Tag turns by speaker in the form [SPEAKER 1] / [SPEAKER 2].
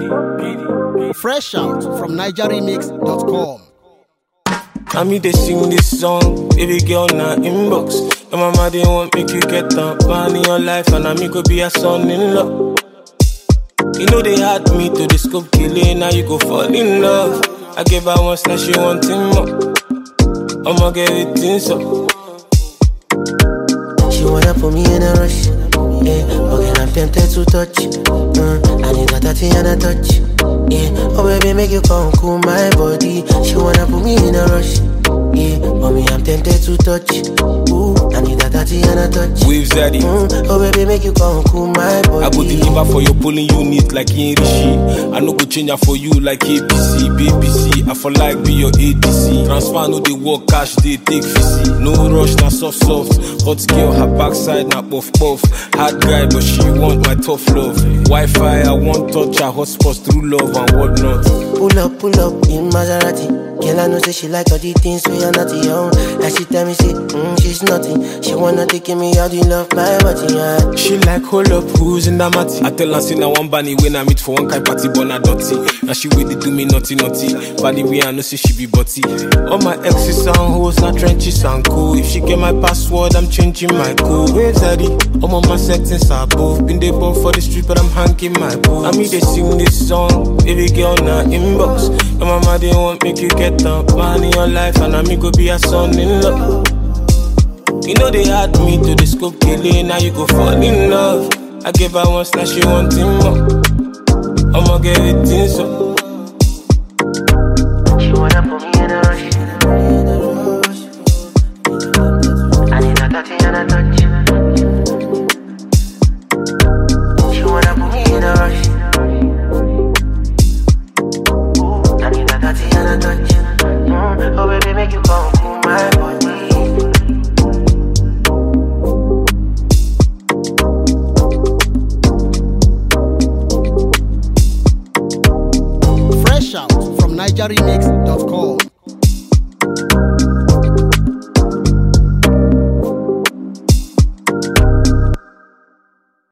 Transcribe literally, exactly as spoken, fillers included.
[SPEAKER 1] Fresh out from niger remix dot com.
[SPEAKER 2] I me they sing this song, baby girl na inbox. Your mama they want make you get up, man in your life, and I me go be a son in law. You know they had me to the scope killing, now you go fall in love. I gave her one slash, she wanting more. I'ma get it in so.
[SPEAKER 3] She wanna put me in a rush, yeah. Okay, I'm tempted to touch. Mm, I need a touch and a touch, yeah. Oh baby, make you come cool my body. She wanna put me in a rush, yeah. Mommy, I'm tempted to touch. Ooh, I need a touch and a touch.
[SPEAKER 2] Waves daddy.
[SPEAKER 3] Mm, oh baby, make you come cool my body.
[SPEAKER 2] I go deliver for your polling unit like in Rishi. I no go change her for you like A B C, B B C. I for like be your A D C. Transfer no they work cash, they take V C. No rush, na soft soft. Hot girl, her backside na puff puff. Hard guy, but she want my tough love. Wi-Fi, I want touch her hotspots through love and whatnot.
[SPEAKER 3] Pull up, pull up in Maserati. Girl, I know say she like all the things we are not young. And she tell me say, mm, she's nothing. She wanna take me out, you love my body, yeah.
[SPEAKER 2] She like hold up, who's in that matty? I tell her say na one bunny when I meet for one kind party, but na dirty. Now she wait to do me naughty naughty. But the way I know say she be butty. All my exes and hoes, na trenches and cool. If she get my password, I'm changing my code. Waves daddy, all of my settings are both. Been they born for the street, but I'm hanking my boots. I mean they sing this song, baby girl na inbox. Your mama they want make you get up, man in your life, and I me go be a son in law. You know they had me to the scope killing, now you go fall in love. I gave her one slash, she wanting more. I'ma get it in so.
[SPEAKER 3] She wanna put me in a rush. I need a touch and a touch. She wanna put me in a rush. Ooh, I need a touch and a touch. Mm, oh baby, make you come cool my body.
[SPEAKER 1] Fresh out from niger remix dot com.